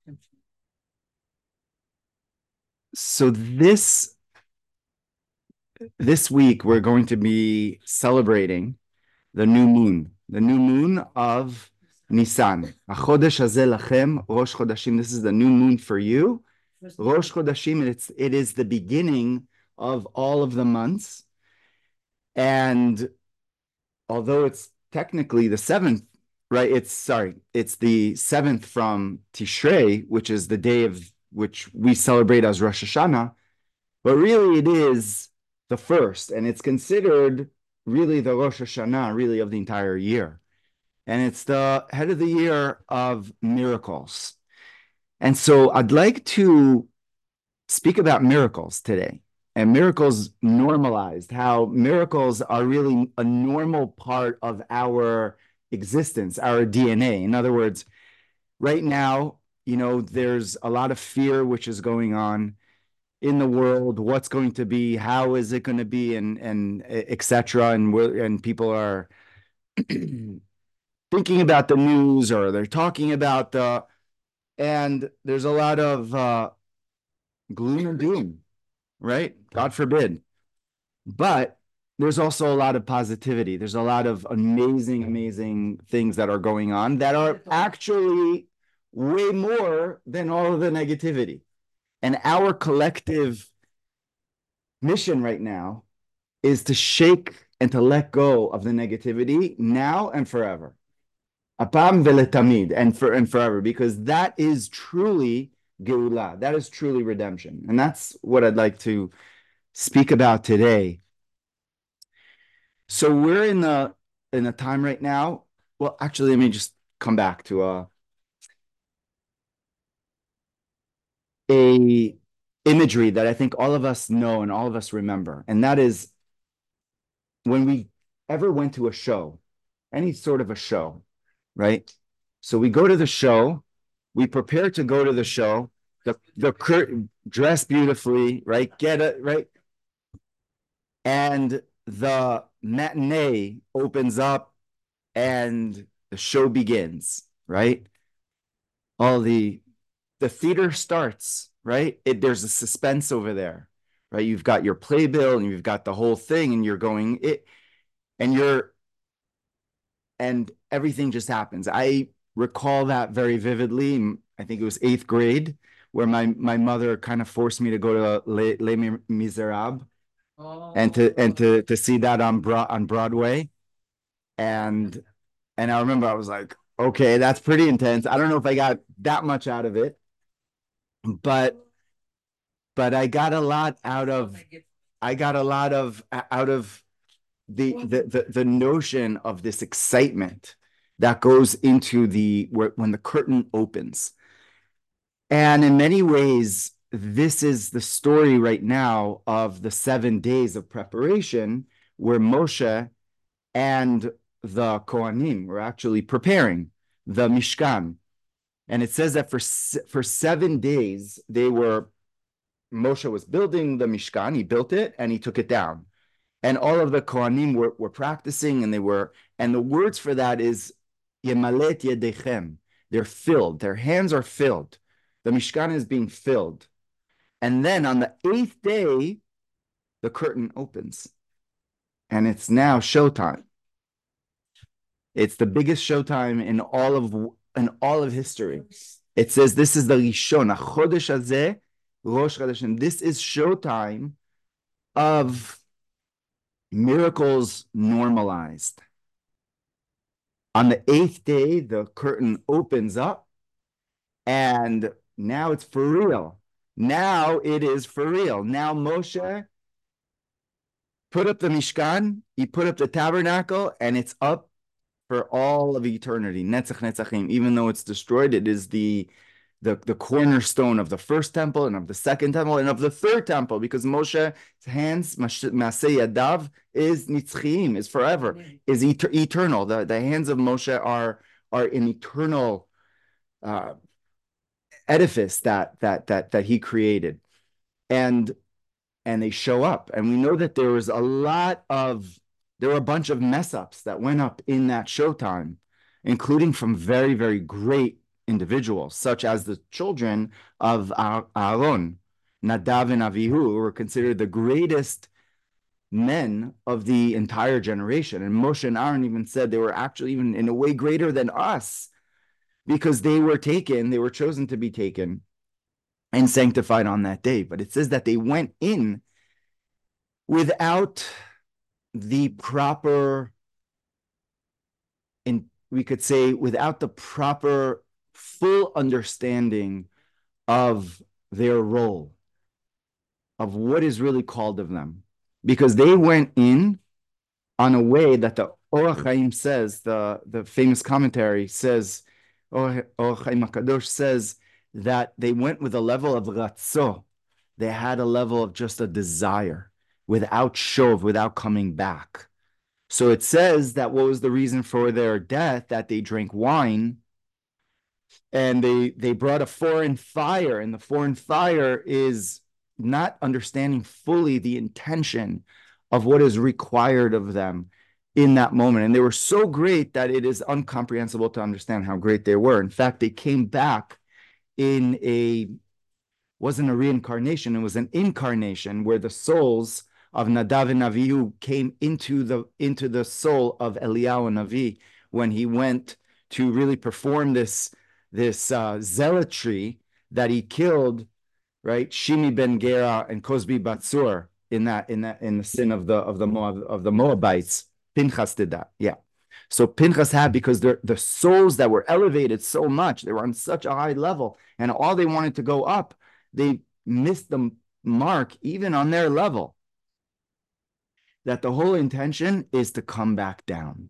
So this week we're going to be celebrating the new moon of Nisan. Achodesh hazeh lachem, Rosh Chodashim. This is the new moon for you. Rosh Chodashim, and it is the beginning of all of the months. And although it's technically the seventh, right? It's the seventh from Tishrei, which is the day of which we celebrate as Rosh Hashanah. But really, it is the first, and it's considered really the Rosh Hashanah, really of the entire year. And it's the head of the year of miracles. And so I'd like to speak about miracles today and miracles normalized, how miracles are really a normal part of our existence, our DNA. In other words, right now, there's a lot of fear which is going on in the world, what's going to be, how is it going to be, and etc. And people are thinking about the news or they're talking about and there's a lot of gloom and doom, right? God forbid. But there's also a lot of positivity. There's a lot of amazing, amazing things that are going on that are actually way more than all of the negativity. And our collective mission right now is to shake and to let go of the negativity now and forever. Apam veletamid, and forever, because that is truly Geulah. That is truly redemption. And that's what I'd like to speak about today. So we're in a time right now. Well, actually, let me just come back to a imagery that I think all of us know and all of us remember, and that is when we ever went to a show, any sort of a show, right? So we go to the show, we prepare to go to the show, the curtain dress beautifully, right? Get it right, and the matinee opens up, and the show begins, right? All the theater starts, right? There's a suspense over there, right? You've got your playbill and you've got the whole thing, and you're going it, and everything just happens. I recall that very vividly. I think it was eighth grade, where my mother kind of forced me to go to Les Miserables and to see that on Broadway, and I remember I was like, okay, that's pretty intense. I don't know if I got that much out of it, but I got a lot out of the notion of this excitement that goes into when the curtain opens. And in many ways, this is the story right now of the 7 days of preparation where Moshe and the Kohanim were actually preparing the Mishkan. And it says that for 7 days, Moshe was building the Mishkan. He built it and he took it down. And all of the Kohanim were practicing, and the words for that is Yemalet Yedechem. They're filled. Their hands are filled. The Mishkan is being filled. And then on the 8th day, the curtain opens. And it's now showtime. It's the biggest showtime in all of history. It says this is the Rishon, Chodesh Hazeh, Rosh Chodashim. This is showtime of miracles normalized. On the 8th day, the curtain opens up, and now it's for real. Now it is for real. Now Moshe put up the Mishkan, he put up the tabernacle, and it's up for all of eternity. Netzach Netzachim. Even though it's destroyed, it is the cornerstone of the first temple and of the second temple and of the third temple, because Moshe's hands, Maseh Yadav, is nitzchim, is forever, is eternal. The hands of Moshe are an eternal edifice that he created, and they show up, and we know that there were a bunch of mess ups that went up in that showtime, including from very, very great individuals, such as the children of Aaron, Nadav and Avihu, who were considered the greatest men of the entire generation. And Moshe and Aaron even said they were actually even in a way greater than us because they were chosen to be taken and sanctified on that day. But it says that they went in without the proper, and we could say without the proper full understanding of their role, of what is really called of them. Because they went in on a way that the Orach Chaim says, the famous commentary says, Orach Chaim HaKadosh says that they went with a level of ratzo. They had a level of just a desire without shov, without coming back. So it says that what was the reason for their death? That they drank wine and they brought a foreign fire, and the foreign fire is not understanding fully the intention of what is required of them in that moment. And they were so great that it is incomprehensible to understand how great they were. In fact, they came back in wasn't a reincarnation, it was an incarnation where the souls of Nadav and Avihu came into the soul of Eliyahu Navi when he went to really perform this zealotry that he killed, right, Shimi ben Gera and Kozbi Batsur in the sin of the Moabites. Pinchas did that, yeah. So Pinchas had, because the souls that were elevated so much, they were on such a high level, and all they wanted to go up, they missed the mark even on their level. That the whole intention is to come back down.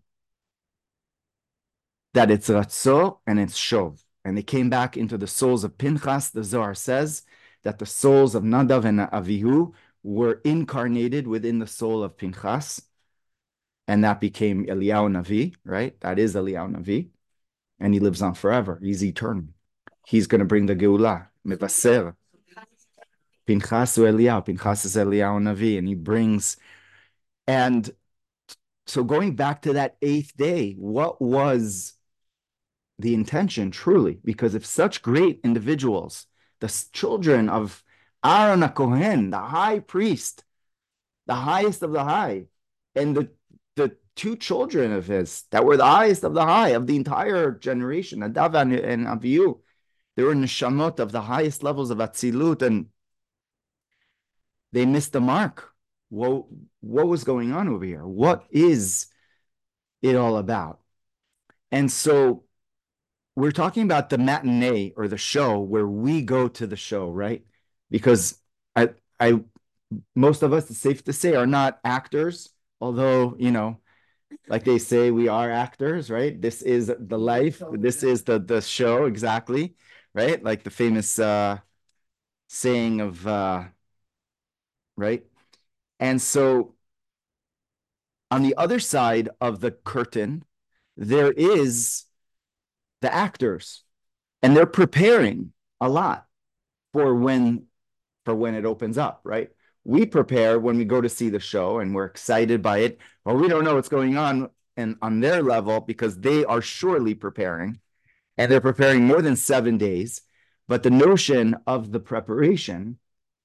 That it's Ratzo and it's Shov. And they came back into the souls of Pinchas. The Zohar says that the souls of Nadav and Avihu were incarnated within the soul of Pinchas. And that became Eliyahu Navi, right? That is Eliyahu Navi. And he lives on forever. He's eternal. He's going to bring the Geulah, Mevaser. Pinchas Eliyahu. Pinchas is Eliyahu Navi. And he brings... And so going back to that 8th day, what was the intention truly? Because if such great individuals, the children of Aaron HaKohen, the high priest, the highest of the high, and the 2 children of his that were the highest of the high of the entire generation, Nadav and Avihu, they were neshamot of the highest levels of Atzilut, and they missed the mark. What was going on over here? What is it all about? And so we're talking about the matinee or the show where we go to the show, right? Because I most of us, it's safe to say, are not actors, although, like they say, we are actors, right? This is the life. This is the show, exactly, right? Like the famous saying of, right? And so on the other side of the curtain, there is the actors, and they're preparing a lot for when it opens up, right? We prepare when we go to see the show and we're excited by it, or we don't know what's going on and on their level because they are surely preparing, and they're preparing more than 7 days. But the notion of the preparation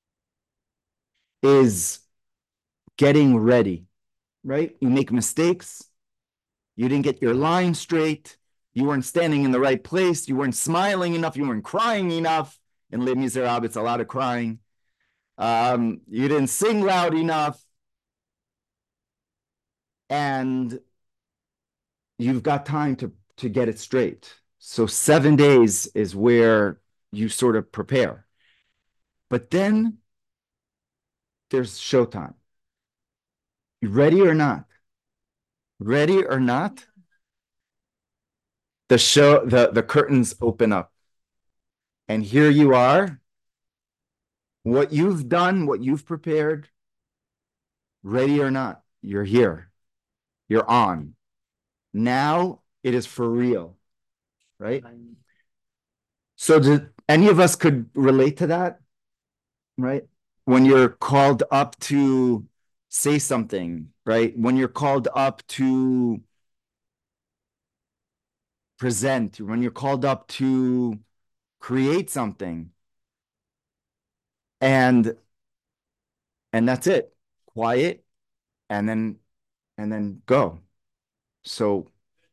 is getting ready, right? You make mistakes. You didn't get your line straight. You weren't standing in the right place. You weren't smiling enough. You weren't crying enough. In Les Miserables, it's a lot of crying. You didn't sing loud enough. And you've got time to get it straight. So 7 days is where you sort of prepare. But then there's showtime. You ready or not? Ready or not? The curtains open up. And here you are. What you've done, what you've prepared, ready or not, you're here. You're on. Now it is for real, right? So did any of us could relate to that, right? When you're called up to say something, right? When you're called up to present, when you're called up to create something, and that's it. Quiet, and then go. So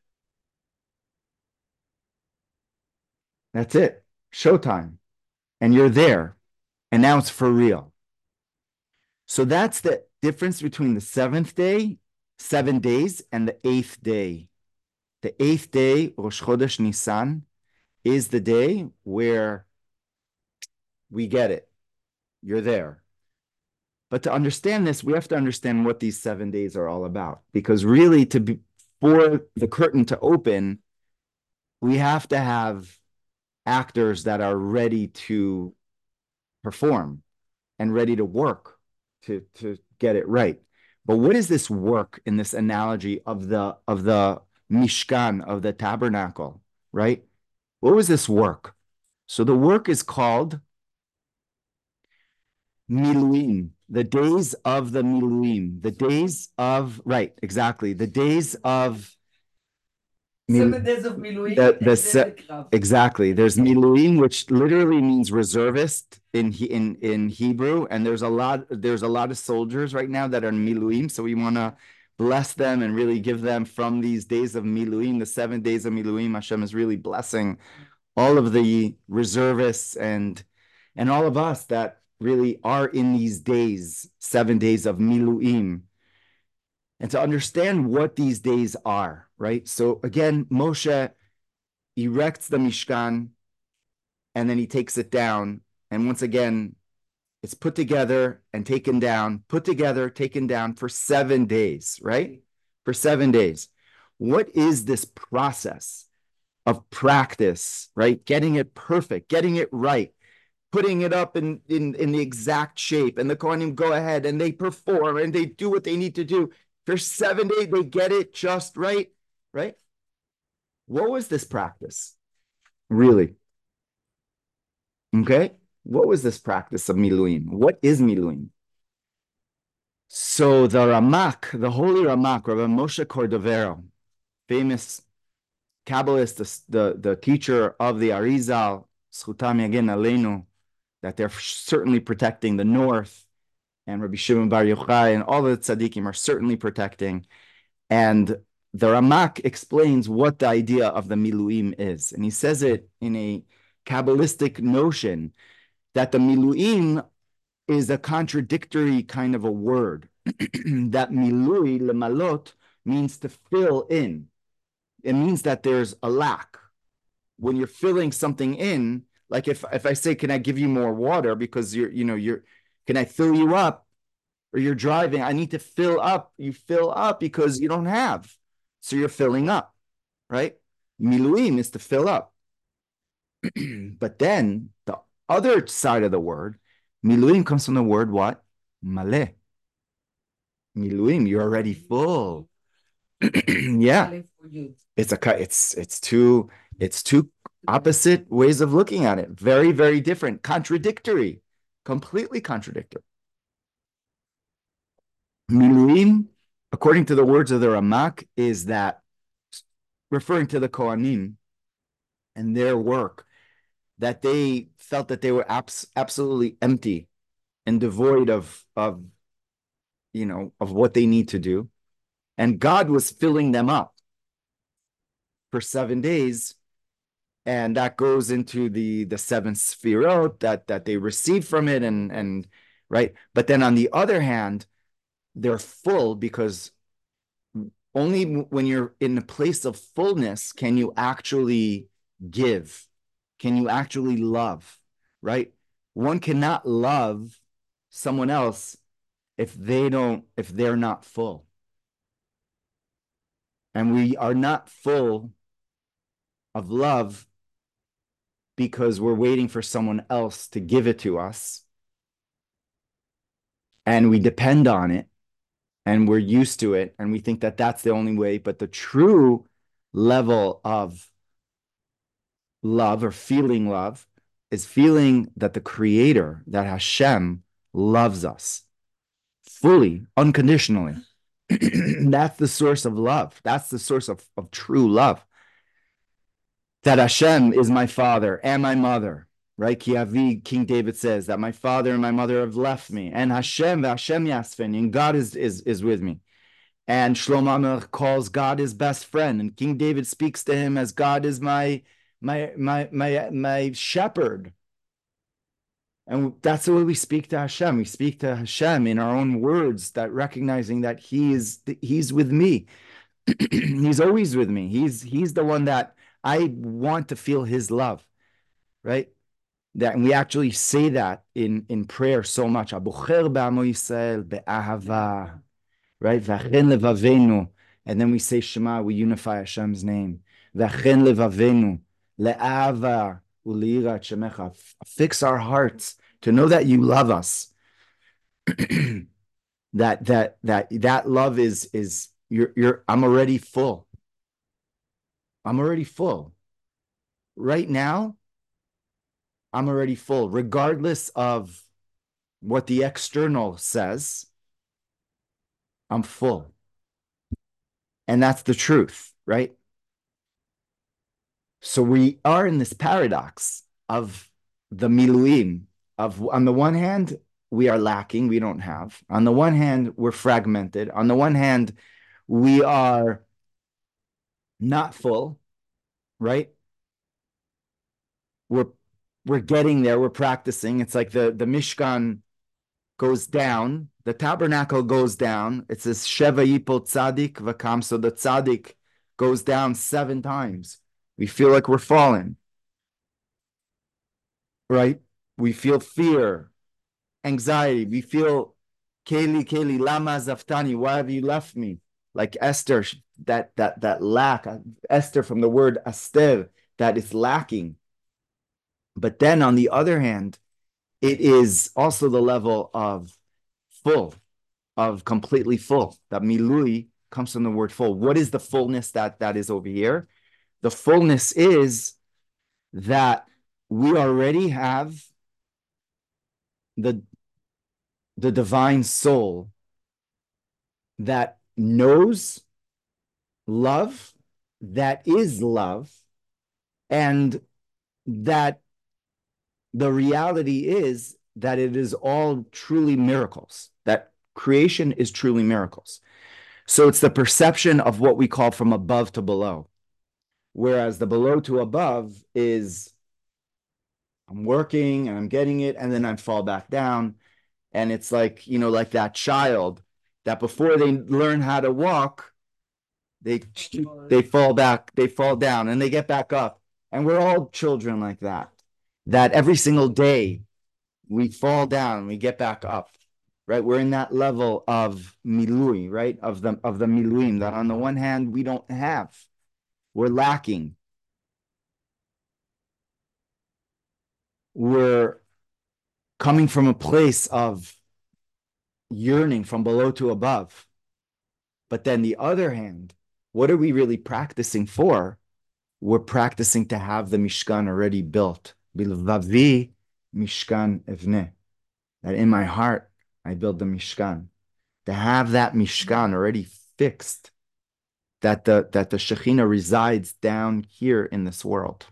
that's it. Showtime. And you're there. And now it's for real. So that's the difference between the seventh day, 7 days, and the eighth day. The eighth day, Rosh Chodesh Nisan, is the day where we get it. You're there. But to understand this, we have to understand what these 7 days are all about. Because really, for the curtain to open, we have to have actors that are ready to perform and ready to work to get it right. But what is this work in this analogy of the Mishkan, of the tabernacle, right? What was this work? So the work is called Miluim, the days of the Miluim, the days of, right, exactly, the days of 7 days of Miluim, exactly. There's Miluim, which literally means reservist in Hebrew, and there's a lot of soldiers right now that are in Miluim, so we want to bless them and really give them from these days of Miluim, the 7 days of Miluim. Hashem is really blessing all of the reservists and all of us that really are in these days, 7 days of Miluim, and to understand what these days are, right? So again, Moshe erects the Mishkan, and then he takes it down. And once again, it's put together and taken down, put together, taken down for 7 days, right? For 7 days. What is this process of practice, right? Getting it perfect, getting it right, putting it up in the exact shape. And the Kohanim go ahead and they perform and they do what they need to do. For 7 days, they get it just right, right? What was this practice? Really? Okay. What was this practice of Miluim? What is Miluim? So the Ramak, the holy Ramak, Rabbi Moshe Cordovero, famous Kabbalist, the teacher of the Arizal, Zchutam Yagin Aleinu, that they're certainly protecting the north, and Rabbi Shimon Bar Yochai and all the tzaddikim are certainly protecting. And the Ramak explains what the idea of the Miluim is. And he says it in a Kabbalistic notion that the Miluim is a contradictory kind of a word. That milui, lemalot, means to fill in. It means that there's a lack. When you're filling something in, like if I say, can I give you more water because can I fill you up? Or you're driving, I need to fill up. You fill up because you don't have. So you're filling up, right? Miluim is to fill up. But then the other side of the word, miluim, comes from the word what? Maleh. Miluim, you're already full. Yeah. It's two opposite ways of looking at it. Very, very different. Contradictory. Completely contradictory. Miluim, according to the words of the Ramak, is that referring to the Kohanim and their work, that they felt that they were absolutely empty and devoid of what they need to do. And God was filling them up for 7 days. And that goes into the seven sefirot that they receive from it, and right. But then on the other hand, they're full because only when you're in a place of fullness can you actually give, can you actually love, right? One cannot love someone else if they're not full. And we are not full of love because we're waiting for someone else to give it to us. And we depend on it and we're used to it. And we think that that's the only way. But the true level of love or feeling love is feeling that the Creator, that Hashem, loves us fully, unconditionally. That's the source of love. That's the source of true love. that Hashem is my father and my mother, right? Ki avi, King David says that my father and my mother have left me, and Hashem yasfeni, and God is with me. And Shlomo HaMelech calls God his best friend, and King David speaks to him as God is my shepherd. And that's the way we speak to Hashem. We speak to Hashem in our own words, that recognizing that he's with me. He's always with me. He's the one that I want to feel his love, right? And we actually say that in prayer so much. Abocher ba'amo Yisrael be'ahava, right? V'achen levavenu. And then we say Shema, we unify Hashem's name. V'achen levavenu le'ava u'lirat shemecha. Fix our hearts to know that you love us. that love is I'm already full. I'm already full. Right now, I'm already full, regardless of what the external says. I'm full. And that's the truth, right? So we are in this paradox of the miluim, of on the one hand, we are lacking, we don't have. On the one hand, we're fragmented. On the one hand, we are not full, right? We're getting there, we're practicing. It's like the Mishkan goes down, the tabernacle goes down. It says Sheva Yipol Tzadik Vakam. So the Tzadik goes down 7 times. We feel like we're falling, right? We feel fear, anxiety. We feel Keli, Lama Zaftani, why have you left me? Like Esther, that lack, Esther from the word Aster, that is lacking. But then on the other hand, it is also the level of full, of completely full. That milui comes from the word full. What is the fullness that is over here? The fullness is that we already have the divine soul that knows love, that is love, and that the reality is that it is all truly miracles, that creation is truly miracles. So it's the perception of what we call from above to below. Whereas the below to above is I'm working and I'm getting it, and then I fall back down. And it's like, like that child that before they learn how to walk, they fall back, they fall down, and they get back up. And we're all children like that every single day we fall down, we get back up, right? We're in that level of milui, right? Of the miluim, that on the one hand, we don't have. We're lacking. We're coming from a place of yearning from below to above. But then the other hand, what are we really practicing for? We're practicing to have the Mishkan already built. Bilvavi Mishkan Evne. That in my heart, I build the Mishkan. To have that Mishkan already fixed, that the Shekhinah resides down here in this world.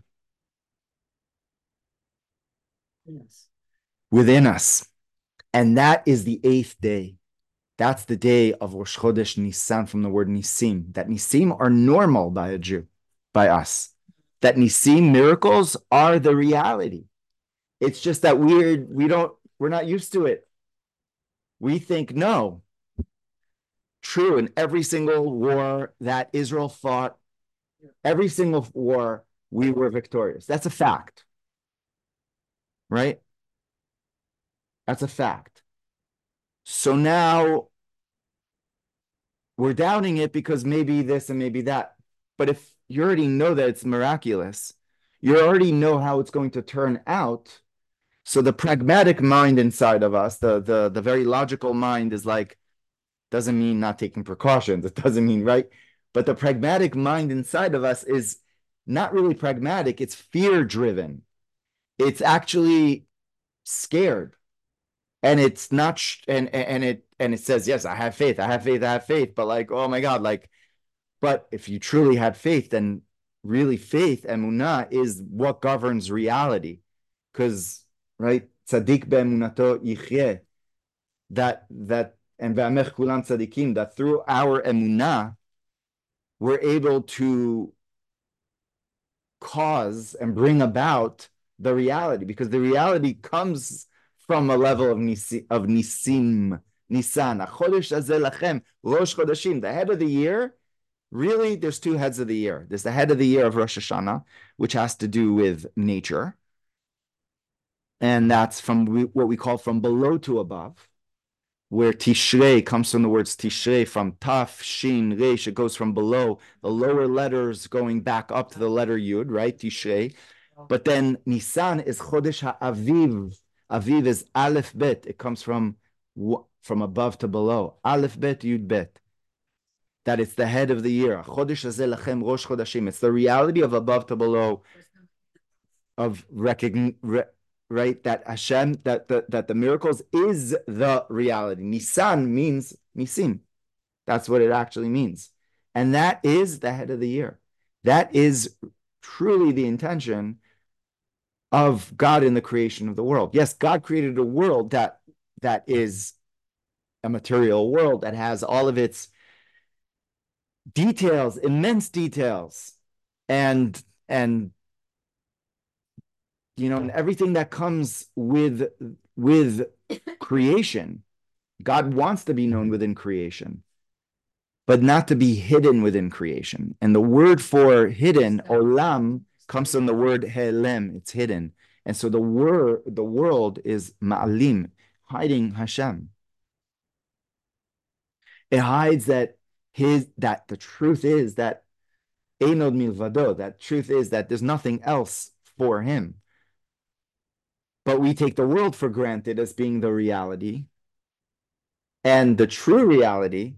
Yes. Within us. And that is the 8th day. That's the day of Rosh Chodesh Nisan, from the word Nisim. That Nisim are normal by a Jew, by us. That Nisim, miracles, are the reality. It's just that we're not used to it. We think, no. True, in every single war that Israel fought, every single war, we were victorious. That's a fact. Right? That's a fact. So now we're doubting it because maybe this and maybe that. But if you already know that it's miraculous, you already know how it's going to turn out. So the pragmatic mind inside of us, the very logical mind, is like, doesn't mean not taking precautions. It doesn't mean, right? But the pragmatic mind inside of us is not really pragmatic. It's fear-driven. It's actually scared. And it's not, and it says, yes, I have faith, but like, oh my God, like, but if you truly had faith, then really faith, emunah, is what governs reality. Because, right, tzaddik be'emunato yichyeh, and ve'amech kulam tzaddikim, that through our emunah, we're able to cause and bring about the reality, because the reality comes from a level of nisim, Nisan. Chodesh hazeh lachem, Rosh Chodashim, the head of the year. Really, there's two heads of the year. There's the head of the year of Rosh Hashanah, which has to do with nature, and that's from what we call from below to above, where Tishrei comes from the words Tishrei, from Taf, Shin, Reish. It goes from below, the lower letters going back up to the letter Yud, right? Tishrei. But then Nisan is Chodesh HaAviv. Aviv is Aleph Bet. It comes from above to below. Aleph Bet, Yud Bet. That it's the head of the year. Chodesh hazeh lachem Rosh Chodashim. It's the reality of above to below, of right, that Hashem, that the miracles is the reality. Nisan means Nisim. That's what it actually means. And that is the head of the year. That is truly the intention of God in the creation of the world. Yes, God created a world that is a material world that has all of its details, immense details, and and everything that comes with creation. God wants to be known within creation, but not to be hidden within creation. And the word for hidden, olam, comes from the word helem. It's hidden. And so the world is ma'alim, hiding Hashem. It hides that the truth is that Einod milvado, that truth is that there's nothing else for him. But we take the world for granted as being the reality, and the true reality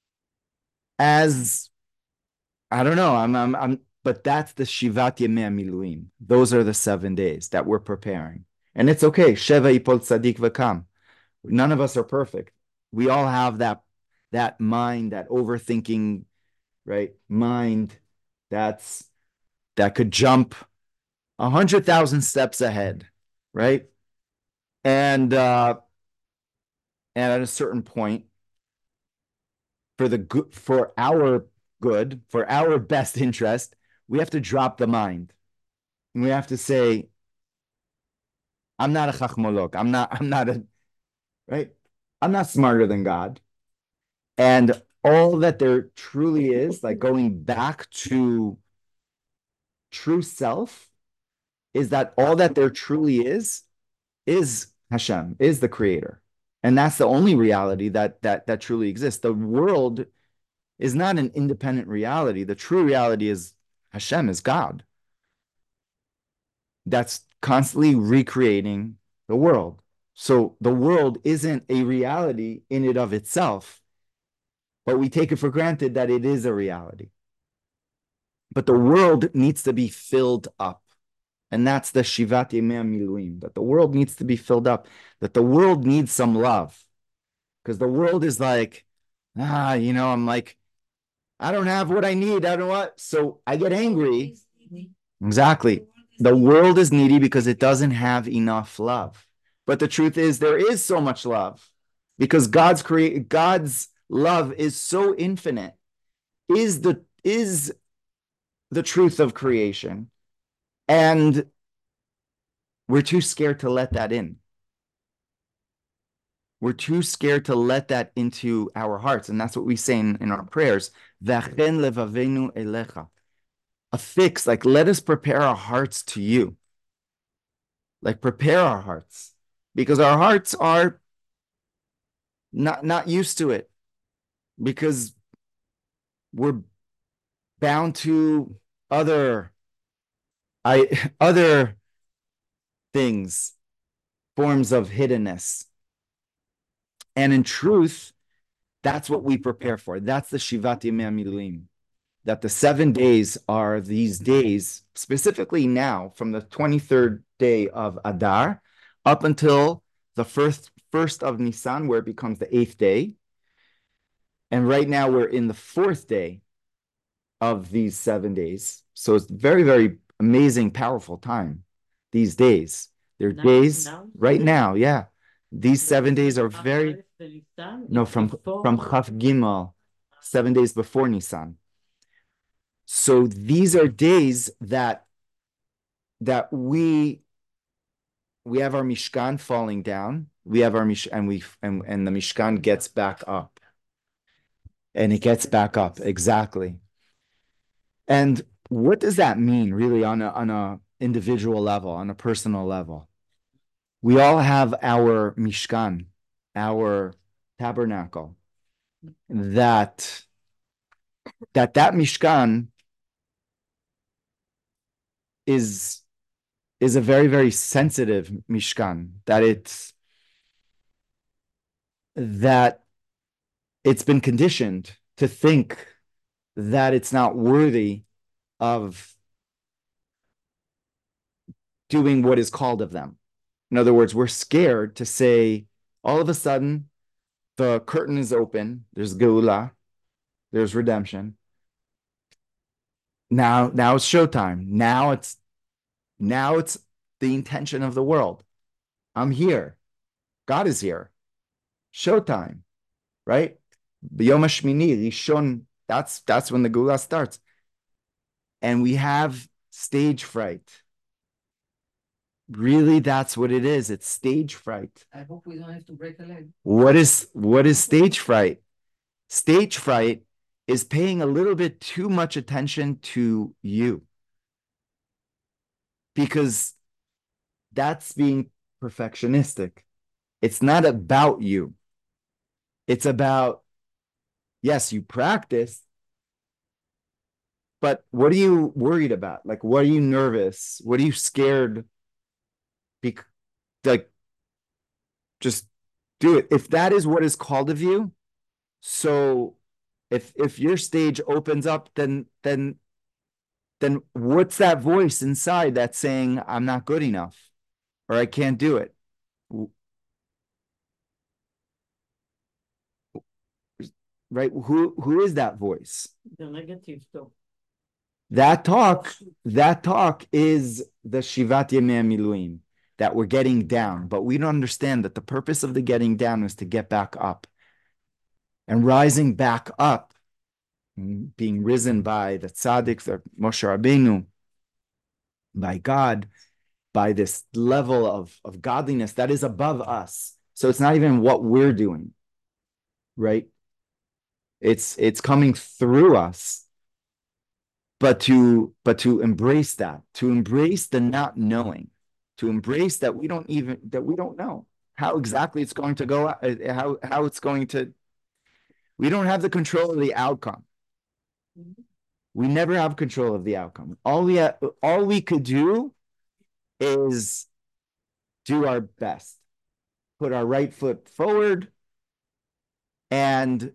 as, I don't know, but that's the Shivat Yemei Miluim. Those are the 7 days that we're preparing. And it's okay. Sheva Yipol Tzadik V'Kam. None of us are perfect. We all have that mind, that overthinking, right, mind that could jump 100,000 steps ahead, right? And at a certain point, for our good, for our best interest, we have to drop the mind. And we have to say, I'm not a chachmolok. I'm not smarter than God. And all that there truly is, like going back to true self, is that all that there truly is Hashem, is the creator. And that's the only reality that truly exists. The world is not an independent reality. The true reality is Hashem, is God. That's constantly recreating the world. So the world isn't a reality in and of itself, but we take it for granted that it is a reality. But the world needs to be filled up. And that's the Shivat Yemei Miluim, that the world needs to be filled up, that the world needs some love. Because the world is like, I'm like, I don't have what I need. I don't want, so I get angry. Exactly. The world is needy because it doesn't have enough love. But the truth is, there is so much love, because God's love is so infinite, is the truth of creation. And we're too scared to let that in. We're too scared to let that into our hearts. And that's what we say in our prayers. V'achen levavenu elecha. Affix, like, let us prepare our hearts to you. Like, prepare our hearts. Because our hearts are not used to it. Because we're bound to other things, forms of hiddenness. And in truth, that's what we prepare for. That's the Shivat Yemei Miluim. That the 7 days are these days, specifically now, from the 23rd day of Adar up until the first of Nisan, where it becomes the 8th day. And right now we're in the 4th day of these 7 days. So it's very, very amazing, powerful time these days. There are days right now, yeah. These 7 days are very no from Chaf Gimel, 7 days before Nisan. So these are days that we have our Mishkan falling down. We have our and the Mishkan gets back up. And it gets back up, exactly. And what does that mean really on a individual level, on a personal level? We all have our Mishkan, our tabernacle, that Mishkan is a very, very sensitive Mishkan, that it's been conditioned to think that it's not worthy of doing what is called of them. In other words, we're scared to say, all of a sudden, the curtain is open, there's Geula, there's redemption. Now it's showtime. Now it's the intention of the world. I'm here. God is here. Showtime, right? B'yom Hashmini, Rishon, that's when the Geula starts. And we have stage fright. Really, that's what it is. It's stage fright. I hope we don't have to break a leg. What is stage fright? Stage fright is paying a little bit too much attention to you, because that's being perfectionistic. It's not about you. It's about, yes, you practice, but what are you worried about? Like, what are you nervous? What are you scared? Like, just do it. If that is what is called of you, so if your stage opens up, then what's that voice inside that's saying I'm not good enough or I can't do it? Right? Who is that voice? The negative talk. That talk is the Shivat Yemei Miluim, that we're getting down, but we don't understand that the purpose of the getting down is to get back up. And rising back up, being risen by the tzaddik, the Moshe Rabbeinu, by God, by this level of godliness that is above us. So it's not even what we're doing, right? It's coming through us. But to embrace that, to embrace the not knowing, to embrace that we don't know how exactly it's going to go, how it's going to. We don't have the control of the outcome. We never have control of the outcome. All we could do is do our best, put our right foot forward, and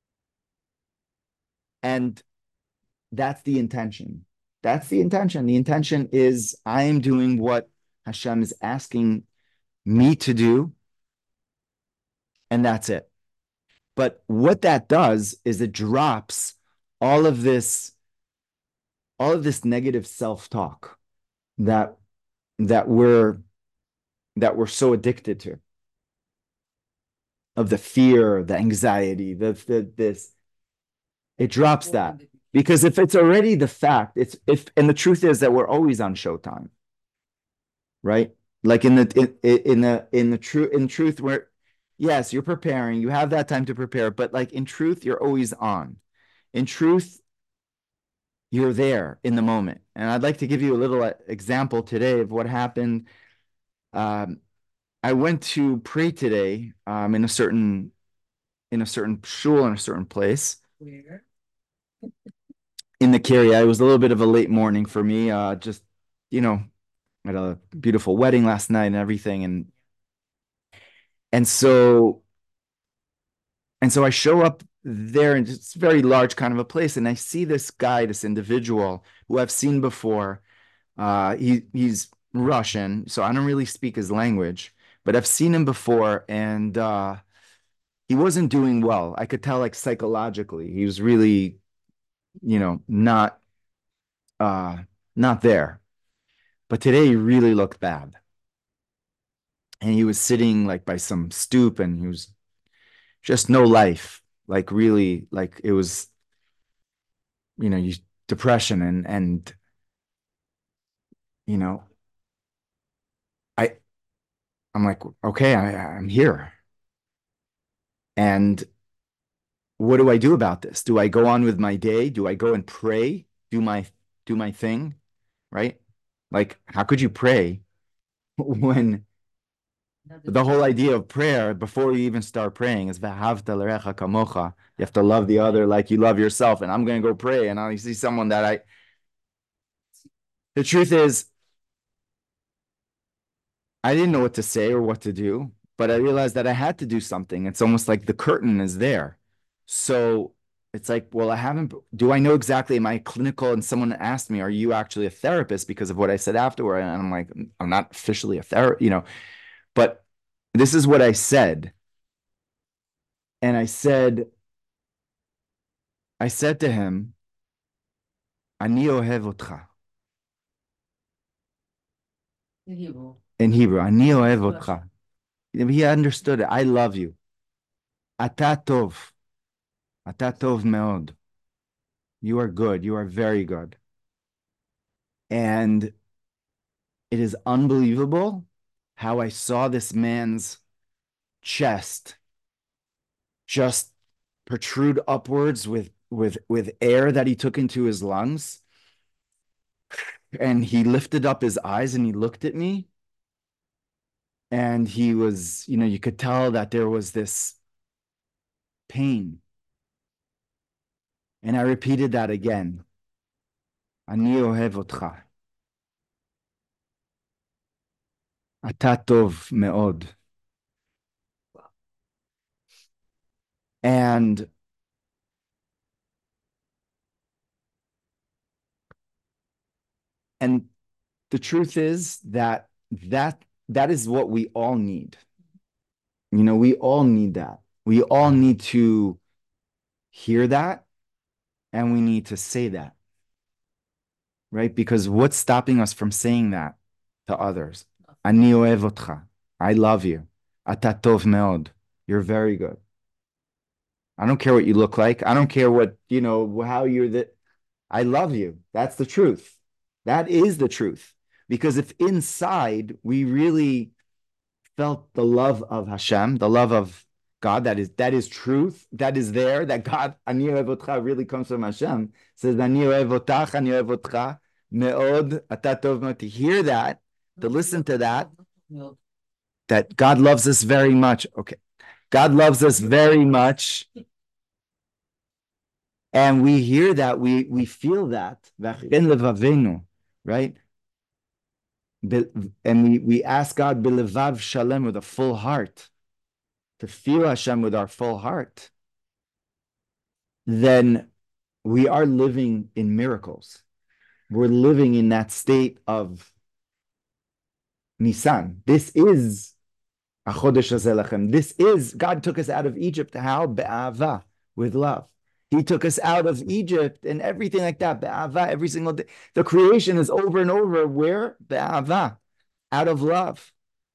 that's the intention. That's the intention. The intention is I am doing what Hashem is asking me to do, and that's it. But what that does is it drops all of this negative self-talk that we're so addicted to, of the fear, the anxiety, this. It drops that, because if it's already the fact, and the truth is that we're always on showtime, right? Like in truth, where yes, you're preparing, you have that time to prepare, but like in truth, you're always on. In truth, you're there in the moment. And I'd like to give you a little example today of what happened. I went to pray today in a certain shul in a certain place. Where? In the Kiryat. It was a little bit of a late morning for me. Just, had a beautiful wedding last night and everything. And so I show up there, and it's a very large kind of a place. And I see this guy, this individual who I've seen before. He's Russian, so I don't really speak his language, but I've seen him before, and he wasn't doing well. I could tell, like, psychologically, he was really, not not there. But today he really looked bad. And he was sitting like by some stoop and he was just no life. Like really, like it was, you depression and you know, I I'm like, okay, I'm here. And what do I do about this? Do I go on with my day? Do I go and pray? Do my thing? Right? Like, how could you pray when the whole idea of prayer before you even start praying is v'ahavta l'recha kamocha. You have to love the other like you love yourself. And I'm going to go pray, and I see someone that I. The truth is, I didn't know what to say or what to do, but I realized that I had to do something. It's almost like the curtain is there. So it's like, well, do I know exactly? Am I clinical? And someone asked me, are you actually a therapist because of what I said afterward? And I'm like, I'm not officially a therapist, but this is what I said. And I said to him, Ani ohev otcha. In Hebrew. In Hebrew, Ani ohev otcha. He understood it. I love you. Ata tov. Ata tov meod. You are good. You are very good. And it is unbelievable how I saw this man's chest just protrude upwards with air that he took into his lungs. And he lifted up his eyes and he looked at me. And he was, you could tell that there was this pain. And I repeated that again. Ani ohev otcha. Ata tov meod. And and the truth is that is what we all need. We all need that. We all need to hear that and we need to say that, right? Because what's stopping us from saying that to others? Ani ohev otcha. I love you. Ata tov meod. You're very good. I don't care what you look like. I don't care how you're I love you. That's the truth. That is the truth. Because if inside we really felt the love of Hashem, the love of God, that is truth, that is there, that God, Ani ohev otcha, really comes from Hashem. It says, Ani ohev otach, Ani ohev otcha, meod, ata tov meod. To hear that, to listen to that God loves us very much. Okay. God loves us very much. And we hear that, we feel that, right? And we ask God belevav shalem, with a full heart, to feel Hashem with our full heart. Then we are living in miracles. We're living in that state of Nisan. This is Achodesh Hazeh Lachem. This is, God took us out of Egypt. How? Be'ava, with love. He took us out of Egypt and everything like that. Be'ava, every single day. The creation is over and over. Where? Be'ava, out of love.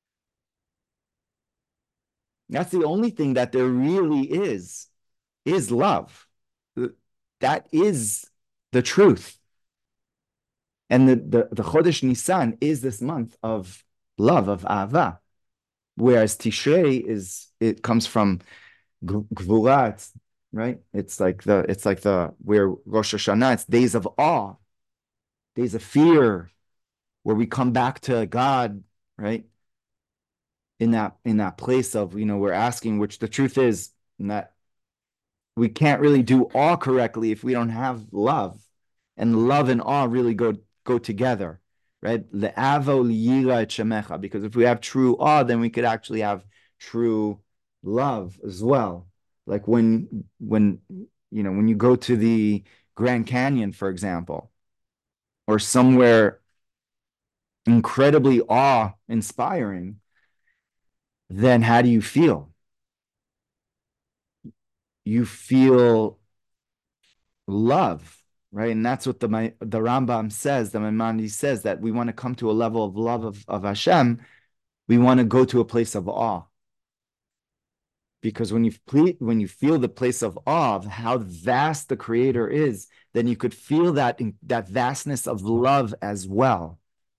That's the only thing that there really is love. That is the truth. And the Chodesh Nisan is this month of love, of Ahava. Whereas Tishrei it comes from Gvura, right? It's like where Rosh Hashanah, it's days of awe, days of fear, where we come back to God, right? In that place of, we're asking, which the truth is that we can't really do awe correctly if we don't have love. And love and awe really go together, right? Le'avo liyira et shemecha. Because if we have true awe, then we could actually have true love as well. Like when you go to the Grand Canyon, for example, or somewhere incredibly awe-inspiring, then how do you feel? You feel love. right? And that's what the Rambam says, the Maimonides says, that we want to come to a level of love of Hashem. We want to go to a place of awe. Because when you feel the place of awe of how vast the Creator is, then you could feel that vastness of love as well.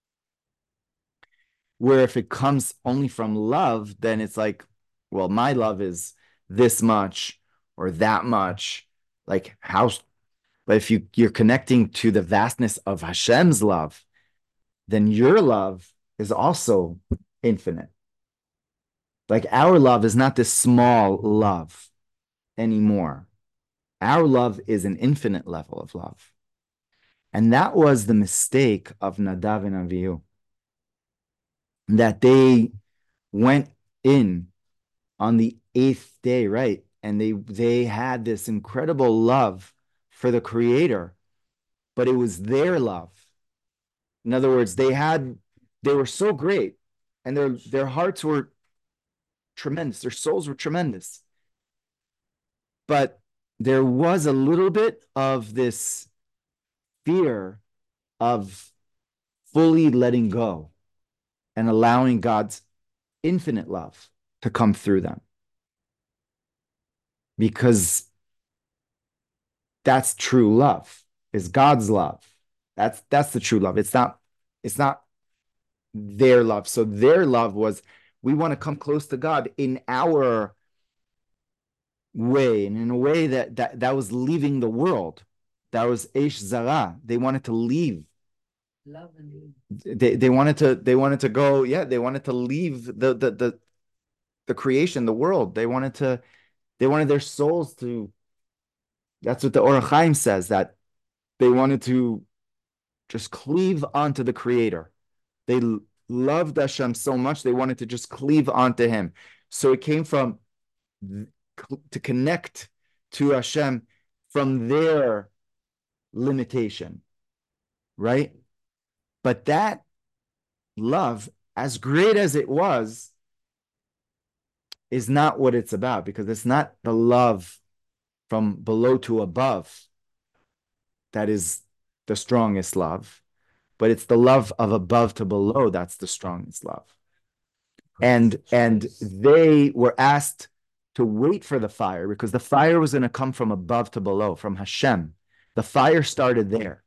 Where if it comes only from love, then it's like, well, my love is this much or that much. Like how, but if you're connecting to the vastness of Hashem's love, then your love is also infinite. Like our love is not this small love anymore. Our love is an infinite level of love. And that was the mistake of Nadav and Avihu, that they went in on the 8th day, right? And they had this incredible love for the Creator, but it was their love. In other words, they were so great, and their hearts were tremendous, their souls were tremendous. But there was a little bit of this fear of fully letting go and allowing God's infinite love to come through them. Because that's true love, is God's love. That's the true love. It's not their love. So their love was, we want to come close to God in our way, and in a way that was leaving the world. That was Eish Zara. They wanted to leave. Love and They wanted to go, yeah, they wanted to leave the creation, the world. They wanted their souls to, that's what the Or HaChaim says, that they wanted to just cleave onto the Creator. They loved Hashem so much, they wanted to just cleave onto Him. So it came from to connect to Hashem from their limitation, right? But that love, as great as it was, is not what it's about, because it's not the love from below to above that is the strongest love, but it's the love of above to below that's the strongest love. And they were asked to wait for the fire, because the fire was going to come from above to below, from Hashem. The fire started there.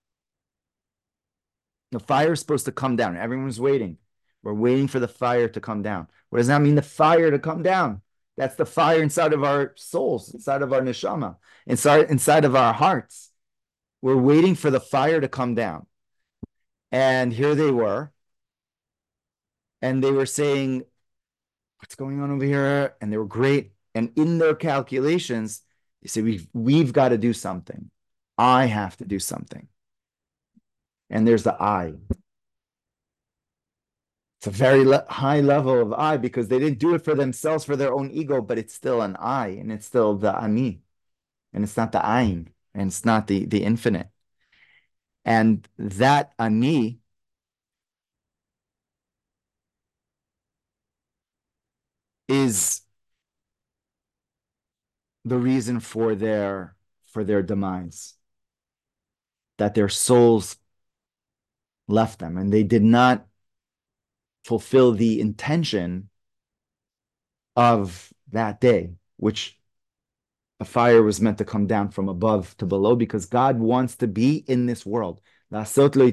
The fire is supposed to come down. Everyone's waiting. We're waiting for the fire to come down. What does that mean, the fire to come down? That's the fire inside of our souls, inside of our neshama, inside of our hearts. We're waiting for the fire to come down. And here they were. And they were saying, what's going on over here? And they were great. And in their calculations, they say, we've got to do something. I have to do something. And there's the I. It's a very high level of I, because they didn't do it for themselves, for their own ego, but it's still an I, and it's still the Ani. And it's not the Ain, and it's not the infinite. And that Ani is the reason for their demise, that their souls left them, and they did not fulfill the intention of that day, which the fire was meant to come down from above to below, because God wants to be in this world. God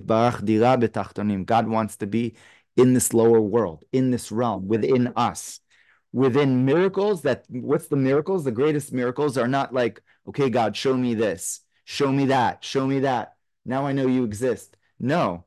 wants to be in this lower world, in this realm, within us. Within miracles, what's the miracles? The greatest miracles are not like, okay, God, show me this, show me that, show me that. Now I know you exist. No,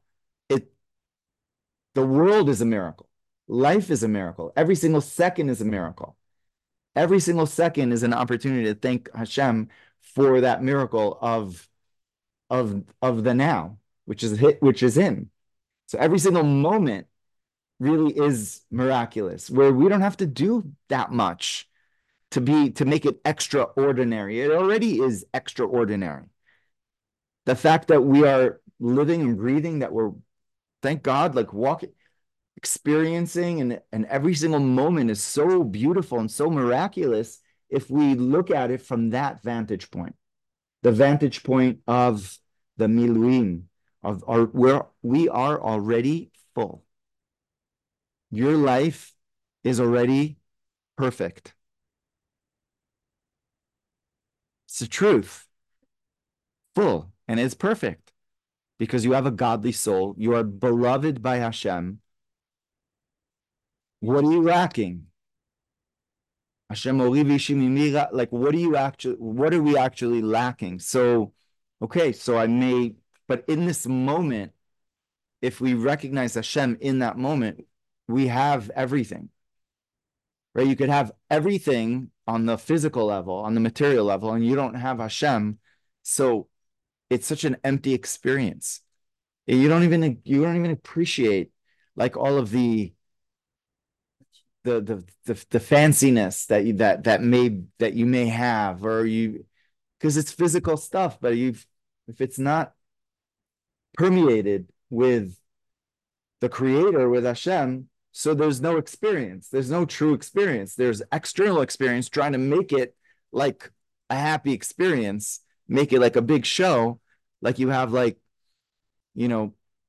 the world is a miracle. Life is a miracle. Every single second is a miracle. Every single second is an opportunity to thank Hashem for that miracle of the now, which is Him. So every single moment really is miraculous, where we don't have to do that much to make it extraordinary. It already is extraordinary. The fact that we are living and breathing, that we're, thank God, like walking, experiencing, and every single moment is so beautiful and so miraculous if we look at it from that vantage point, the vantage point of the miluim of our where we are already full. Your life is already perfect. It's the truth, full, and it's perfect because you have a godly soul. You are beloved by Hashem. What are you lacking? Hashem like what are we actually lacking? So, okay, so but in this moment, if we recognize Hashem in that moment, we have everything, right? You could have everything on the physical level, on the material level, and you don't have Hashem. So it's such an empty experience. You don't even appreciate like all of the fanciness that you may have, or you, because it's physical stuff, but if it's not permeated with the creator, with Hashem, so there's no experience. There's no true experience. There's external experience trying to make it like a happy experience, make it like a big show, like you have like, you know,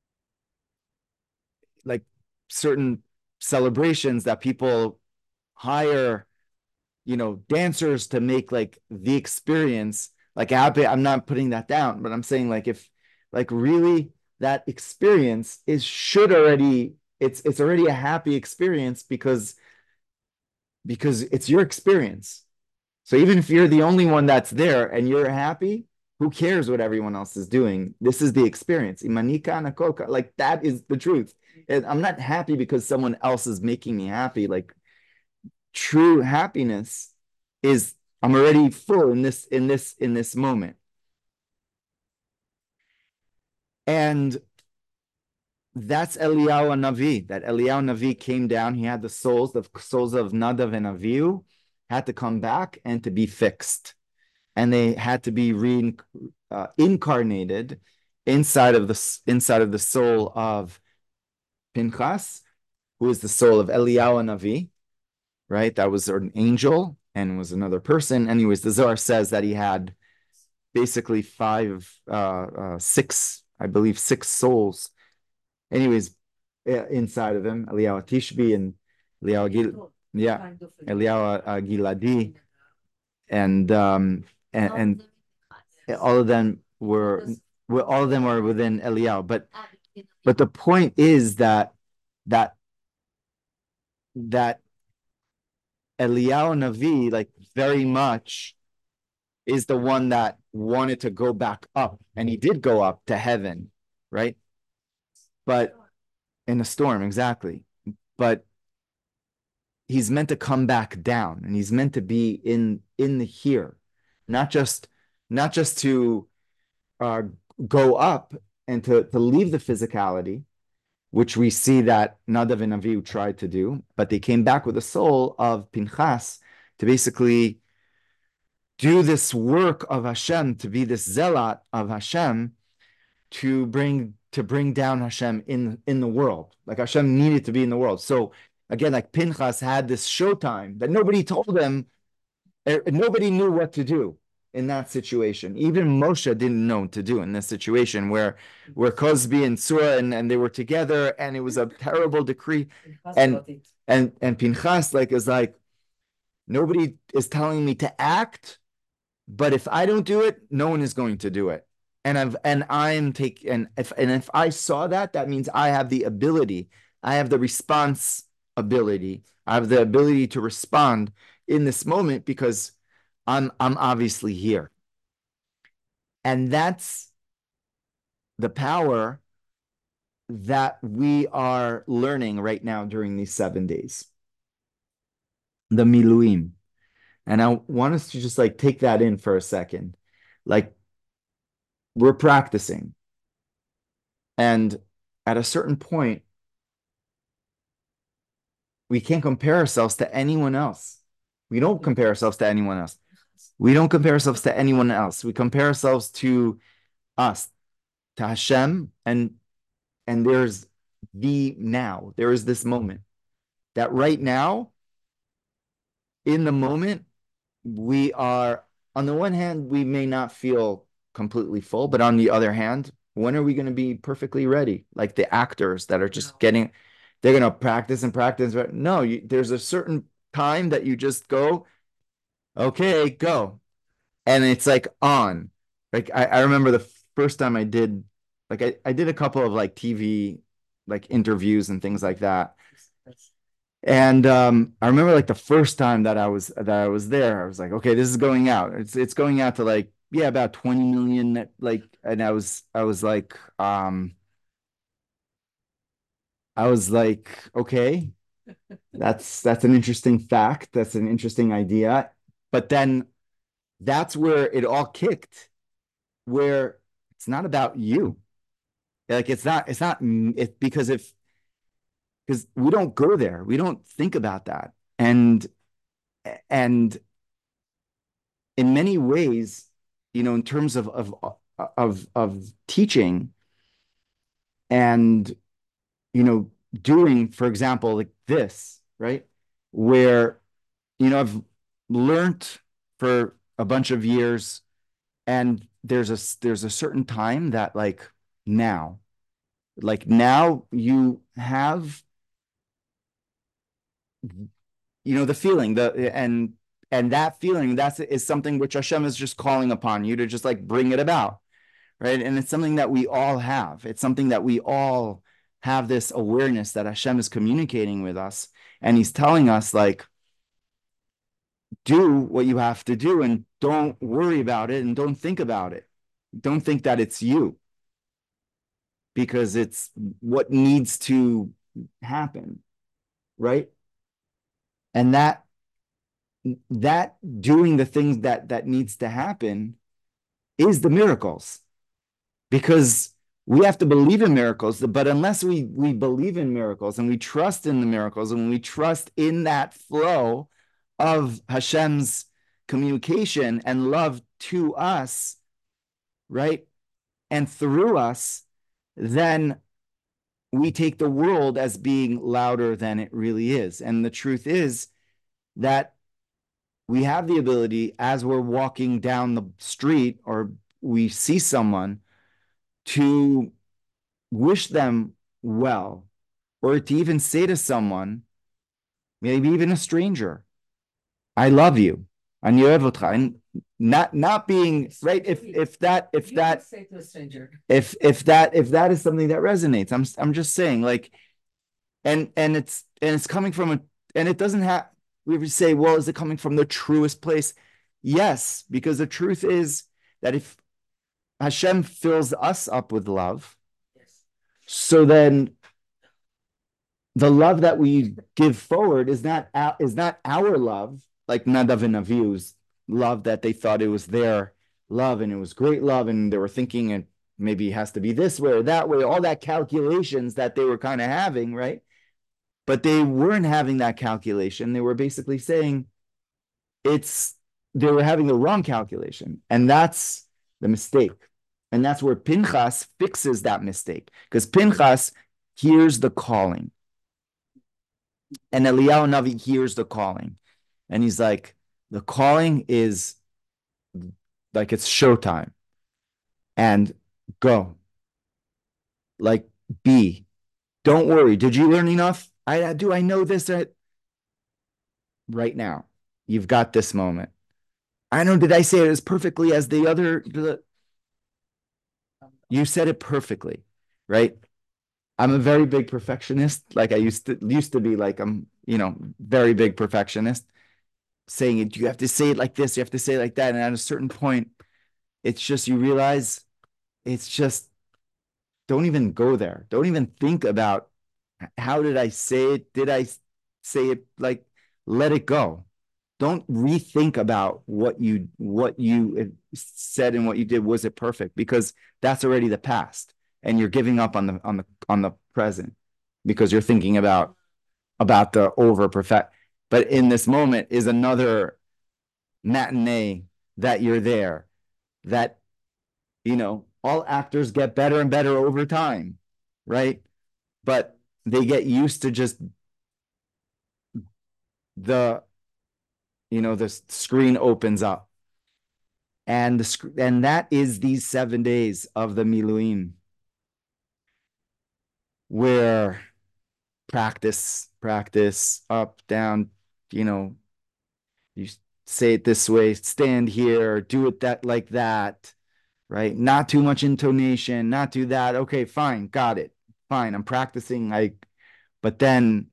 like certain celebrations that people hire, dancers to make like the experience like happy. I'm not putting that down, but I'm saying like if like really that experience is should already it's already a happy experience because it's your experience. So even if you're the only one that's there and you're happy, who cares what everyone else is doing? This is the experience. Imanika nakoka, like that is the truth. And I'm not happy because someone else is making me happy. Like true happiness is I'm already full in this moment. And that's Eliyahu Navi. That Eliyahu Navi came down. He had the souls of Nadav and Avihu had to come back and to be fixed, and they had to be incarnated inside of the soul of Pinchas, who is the soul of Eliyahu Navi. Right, that was an angel and was another person. Anyways, the Zohar says that he had basically six, I believe, six souls. Anyways, inside of him, Eliyahu Tishbi and Eliyahu Giladi, and all of them were within Eliyahu. But the point is that Eliyahu Navi, like very much, is the one that wanted to go back up, and he did go up to heaven, right? But in a storm, exactly. But he's meant to come back down, and he's meant to be in the here, not just to go up and to leave the physicality, which we see that Nadav and Avihu tried to do, but they came back with the soul of Pinchas to basically do this work of Hashem, to be this zealot of Hashem, to bring down Hashem in the world. Like Hashem needed to be in the world. So again, like Pinchas had this showtime that nobody told him, nobody knew what to do in that situation. Even Moshe didn't know what to do in this situation where Cosby and Surah and they were together, and it was a terrible decree. And Pinchas is like, nobody is telling me to act, but if I don't do it, no one is going to do it. And if I saw that, that means I have the ability, I have the response ability, I have the ability to respond in this moment because I'm obviously here. And that's the power that we are learning right now during these 7 days. The Miluim. And I want us to just like take that in for a second. Like we're practicing. And at a certain point, we can't compare ourselves to anyone else. We don't compare ourselves to anyone else. We don't compare ourselves to anyone else. We compare ourselves to us, to Hashem, and there's the now. There is this moment that right now, in the moment, we are, on the one hand, we may not feel completely full. But on the other hand, when are we going to be perfectly ready? Like the actors that are just getting, they're going to practice and practice. No, there's a certain time that you just go, okay, go. And it's like on. Like I remember the first time I did, like I did a couple of like TV like interviews and things like that. And I remember like the first time that I was there, I was like, okay, this is going out. It's going out to like, yeah, about 20 million, like, and I was like, okay, that's an interesting fact. That's an interesting idea. But then that's where it all kicked, where it's not about you. Like it's because we don't go there. We don't think about that. And in many ways, in terms of teaching and doing, for example, like this, right? Where I've learned for a bunch of years, and there's a certain time that now, now you have the feeling, and that feeling is something which Hashem is just calling upon you to just like bring it about, right? And it's something that we all have. It's something that we all have, this awareness that Hashem is communicating with us, and He's telling us like, do what you have to do, and don't worry about it, and don't think about it. Don't think that it's you, because it's what needs to happen, right? And that doing the things that needs to happen is the miracles, because we have to believe in miracles. But unless we believe in miracles and we trust in the miracles, and we trust in that flow of Hashem's communication and love to us, right, and through us, then we take the world as being louder than it really is. And the truth is that we have the ability, as we're walking down the street or we see someone, to wish them well, or to even say to someone, maybe even a stranger, I love you. And not being right. If that Say to a stranger. if that is something that resonates, I'm just saying, like, and it's coming from and it doesn't have, we ever say, well, is it coming from the truest place? Yes, because the truth is that if Hashem fills us up with love, Yes. so then the love that we give forward is not our love, like Nadav and Avihu's love, that they thought it was their love and it was great love, and they were thinking it maybe has to be this way or that way, all that calculations that they were kind of having, right? But they weren't having that calculation. They were basically saying they were having the wrong calculation, and that's the mistake. And that's where Pinchas fixes that mistake, because Pinchas hears the calling, and Eliyahu Navi hears the calling, and he's like, the calling is like, it's showtime, and go, like, don't worry. Did you learn enough? I know this right now. You've got this moment. I know, did I say it as perfectly as you said it perfectly, right? I'm a very big perfectionist. Like I used to be, like, I'm, very big perfectionist, saying it, you have to say it like this, you have to say it like that. And at a certain point, it's just, you realize, it's just, don't even go there. Don't even think about, how did I say it? Did I say it, like, let it go. Don't rethink about what you said and what you did. Was it perfect? Because that's already the past, and you're giving up on the present, because you're thinking about the over perfect. But in this moment is another matinee that you're there. That all actors get better and better over time, right? But they get used to just the the screen opens up, And that is these 7 days of the Miluim, where practice, up, down, you say it this way, stand here, do it that like that, right? Not too much intonation, not too that. Okay, fine, got it. Fine, I'm practicing. But then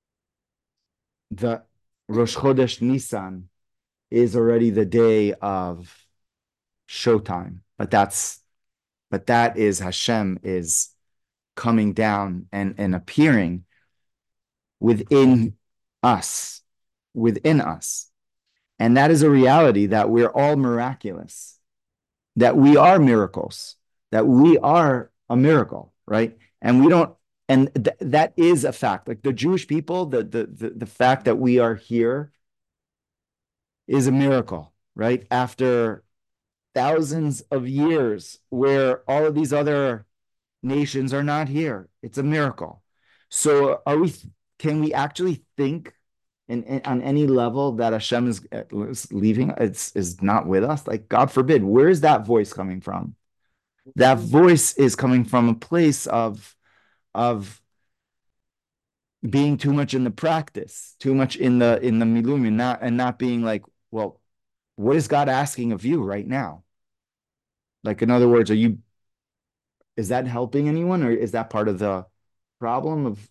the Rosh Chodesh Nisan is already the day of showtime. But that is Hashem is coming down and appearing within us, within us. And that is a reality that we're all miraculous, that we are miracles, that we are a miracle, right? And we don't, and that is a fact. Like the Jewish people, the fact that we are here is a miracle, right? After thousands of years where all of these other nations are not here. It's a miracle. So can we actually think on any level that Hashem is leaving, is not with us? Like, God forbid, where is that voice coming from? That voice is coming from a place of being too much in the practice, too much in the milum, and not being like, well, what is God asking of you right now? Like, in other words, is that helping anyone, or is that part of the problem of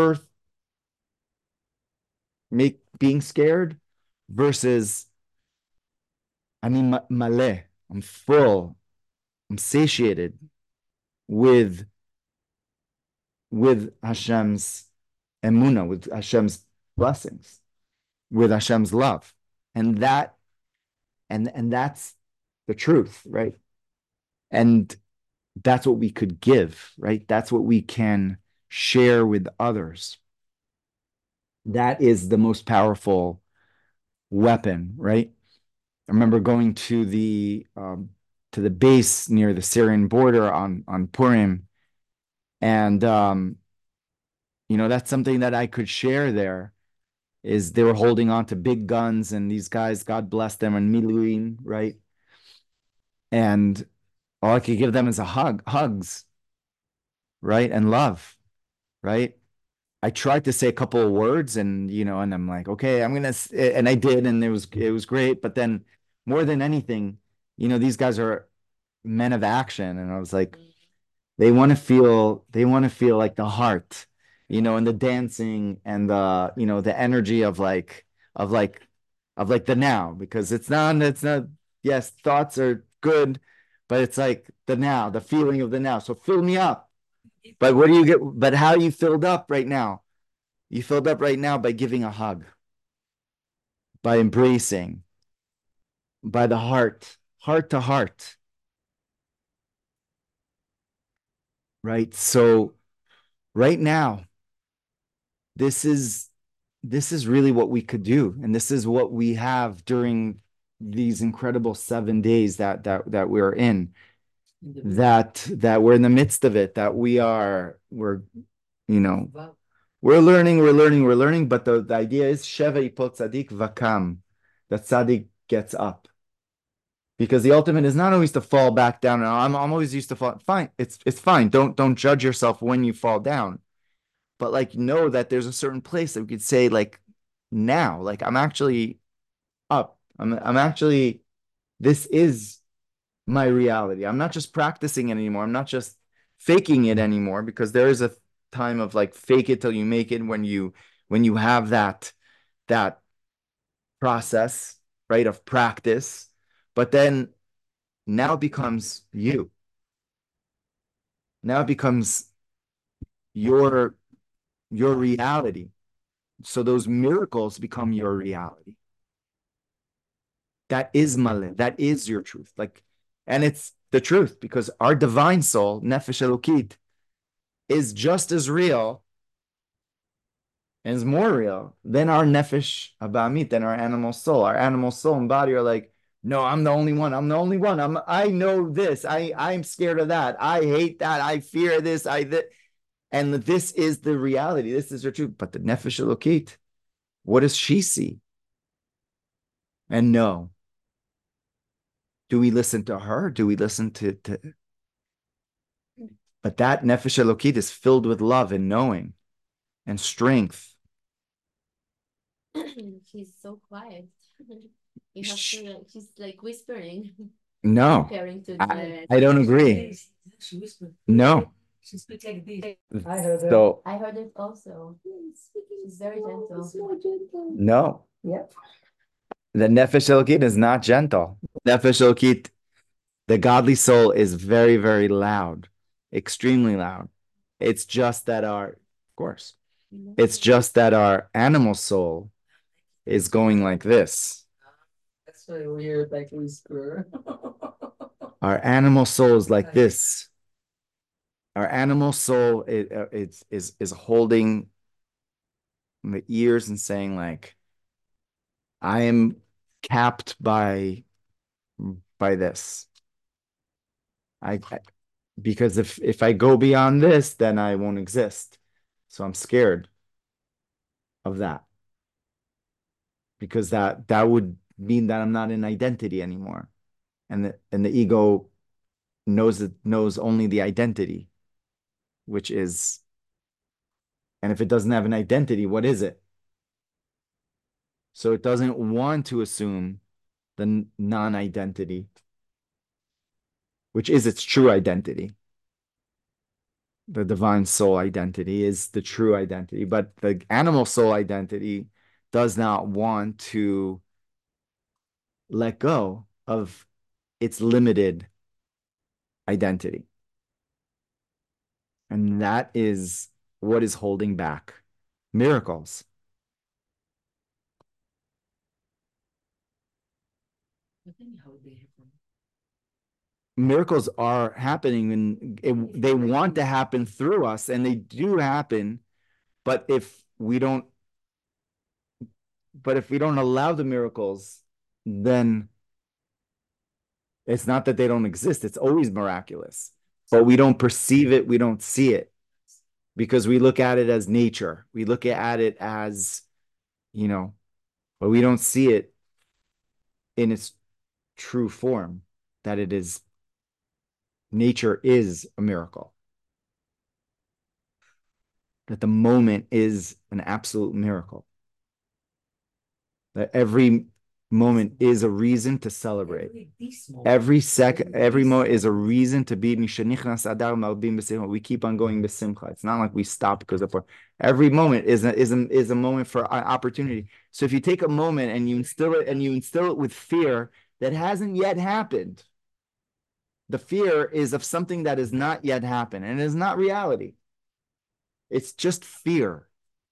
being scared versus, I mean, maleh, I'm full, I'm satiated with Hashem's emuna, with Hashem's blessings, with Hashem's love, and that's the truth, right? And that's what we could give, right? That's what we can share with others. That is the most powerful weapon, right? I remember going to the base near the Syrian border on Purim, and that's something that I could share there. Is they were holding on to big guns, and these guys, God bless them, and miluim, right? And all I could give them is hugs, right, and love, right? I tried to say a couple of words, and I'm like, okay, and I did, and it was great. But then, more than anything, these guys are men of action, and I was like, they want to feel like the heart, and the dancing and the energy of like the now, because it's not. Yes, thoughts are good, but it's like the now, the feeling of the now. So fill me up. But what do you get? But how you filled up right now? You filled up right now by giving a hug, by embracing, by the heart to heart, right? So right now, this is really what we could do, and this is what we have during these incredible 7 days that we're in, that we're in the midst of it, that you know we're learning, but the idea is Sheva ipot tzadik vakam, that tzadik gets up. Because the ultimate is not always to fall back down. And I'm always used to fall. Fine, it's fine. Don't judge yourself when you fall down. But like know that there's a certain place that we could say, like, now, like I'm actually up. I'm actually, this is my reality. I'm not just practicing it anymore. I'm not just faking it anymore, because there is a time of like fake it till you make it, when you have that process, right, of practice. But then now it becomes you. Now it becomes your reality. So those miracles become your reality. That is malin. That is your truth. And it's the truth, because our divine soul, nefesh elokit, is just as real and is more real than our nefesh abamit, than our animal soul. Our animal soul and body are like, no, I'm the only one. I'm the only one. I know this. I'm scared of that. I hate that. I fear this. And this is the reality. This is the truth. But the nefesh elokit, what does she see and know? Do we listen to her? Do we listen to But that Nefesh Elokit is filled with love and knowing and strength. She's so quiet. You have to, she's like whispering, No, comparing to I don't agree. She whispered. No. She speaks like this. So I heard it also. She's very gentle. no, Yep. the Nefesh Elokit is not gentle. Nefesh Elokit, the godly soul, is very, very loud, extremely loud. It's just that of course, it's just that our animal soul is going like this. That's so weird, like whisper. Our animal soul is like this. Our animal soul is holding the ears and saying like, I am capped by this. I because if I go beyond this, then I won't exist. So I'm scared of that because that would mean that I'm not an identity anymore, and the ego knows only the identity, which is, and if it doesn't have an identity, what is it? So it doesn't want to assume the non-identity, which is its true identity. The divine soul identity is the true identity, but the animal soul identity does not want to let go of its limited identity. And that is what is holding back miracles. But then how they happen? Miracles are happening and they want to happen through us, and they do happen, but if we don't allow the miracles, then it's not that they don't exist, it's always miraculous, but we don't perceive it, we don't see it, because we look at it as nature, we look at it as, but we don't see it in its true form, that it is, nature is a miracle, that the moment is an absolute miracle, that every moment is a reason to celebrate. Every second, every moment is a reason to be. We keep on going b'simcha. It's not like we stop because of every moment is a moment for opportunity. So if you take a moment and you instill it with fear that hasn't yet happened, the fear is of something that has not yet happened, and it is not reality. It's just fear.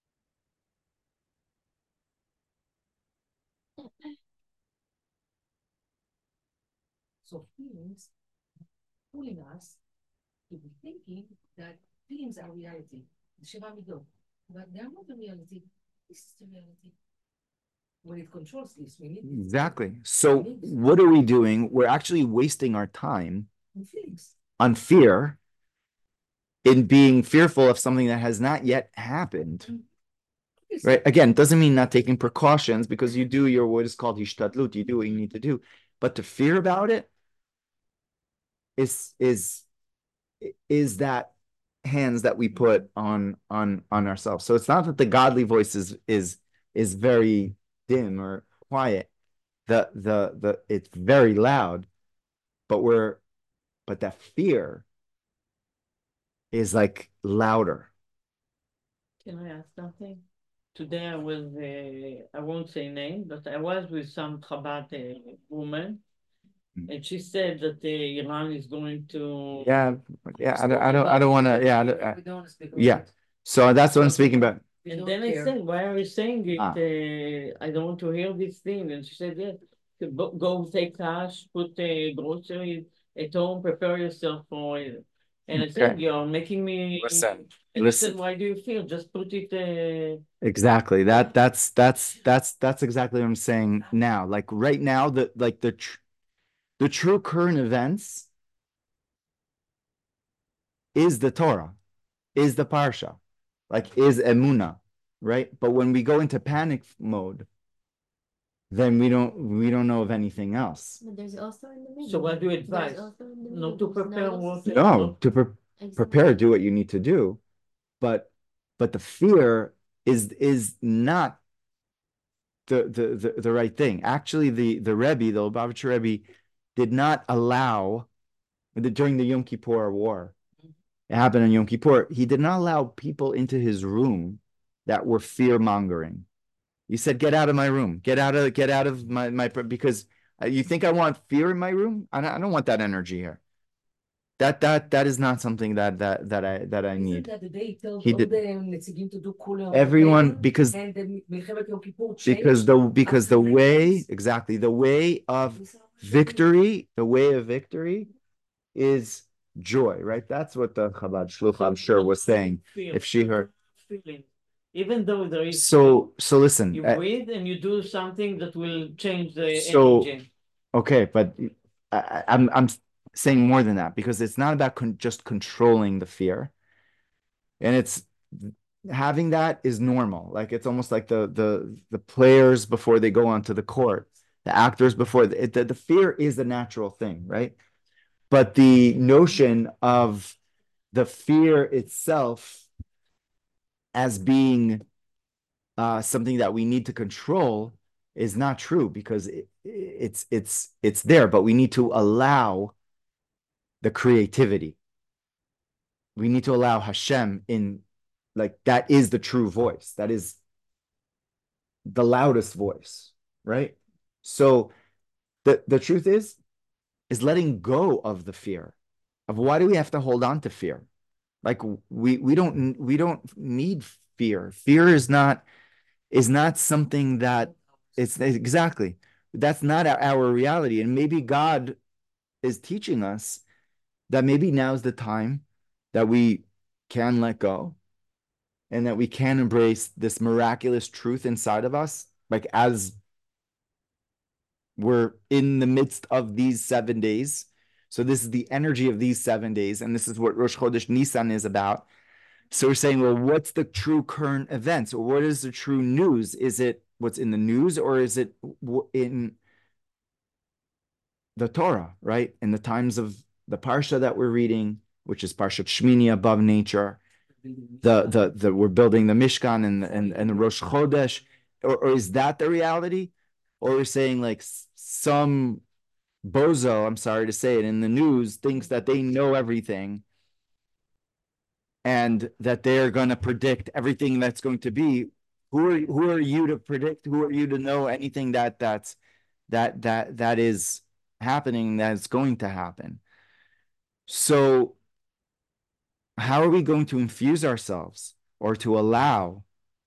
So feelings pulling us to be thinking that feelings are reality. Shiva Mido. But they're not the reality. This is the reality. When it controls this, we need Exactly. So what are we doing? We're actually wasting our time feelings on fear, in being fearful of something that has not yet happened. Right? Again, it doesn't mean not taking precautions, because you do your what is called hishtadlut. You do what you need to do, but to fear about it is that hands that we put on ourselves. So it's not that the godly voice is very dim or quiet. The it's very loud, but that fear is like louder. Can I ask something? Today I won't say name, but I was with some Chabad woman, and she said that Iran is going to. Yeah, I don't want to. Yeah, we don't want to speak yeah. So that's what I'm speaking about. And don't then I care. said, "Why are you saying it? Ah. I don't want to hear this thing." And she said, "Yeah, go take cash, put groceries at home, prepare yourself for it." And I said, Okay. "You're making me." Listen, And she said, listen. "Why do you feel? Just put it." Exactly. That's exactly what I'm saying now. Like right now, the true current events is the Torah, is the Parsha, like is Emuna, right? But when we go into panic mode, then we don't know of anything else. But there's also in the middle. So what do you There's advise? also in the Not middle. to prepare Now water? No, to prepare, exactly. do what you need to do, but the fear is not the right thing. Actually, the Rebbe, the Lubavitcher Rebbe, did not allow during the Yom Kippur War. It happened on Yom Kippur. He did not allow people into his room that were fear mongering. He said, "Get out of my room. Get out of my because you think I want fear in my room? I don't want that energy here. That is not something that I Isn't need." that the day he told He all did the נציגים to do kula on everyone the because and the מלחמת Yom Kippur because changed the after way 9 days? exactly the way of victory, the way of victory is joy, right? That's what the Chabad Shluch, I'm sure, was saying. If she heard, Feeling. Even though there is so listen. you breathe and you do something that will change the So energy. okay, but I'm saying more than that because it's not about just controlling the fear, and it's having that is normal. Like it's almost like the players before they go onto the court, the actors before the fear is a natural thing, right? But the notion of the fear itself as being something that we need to control is not true because it's there, but we need to allow the creativity. We need to allow Hashem in, like that is the true voice. That is the loudest voice, right? So the truth is letting go of the fear of why do we have to hold on to fear? Like we don't need fear. Fear is not something that it's exactly that's not our reality. And maybe God is teaching us that maybe now's the time that we can let go and that we can embrace this miraculous truth inside of us, like as we're in the midst of these 7 days. So this is the energy of these 7 days, and this is what Rosh Chodesh Nisan is about. So we're saying, well, what's the true current events, or what is the true news? Is it what's in the news, or is it in the Torah, right? In the times of the parsha that we're reading, which is Parshat Shmini, above nature, the we're building the Mishkan and the Rosh Chodesh, or is that the reality? Or we're saying like some bozo, I'm sorry to say it, in the news thinks that they know everything and that they're going to predict everything that's going to be. Who are you to predict? Who are you to know anything that is happening, that's going to happen? So how are we going to infuse ourselves or to allow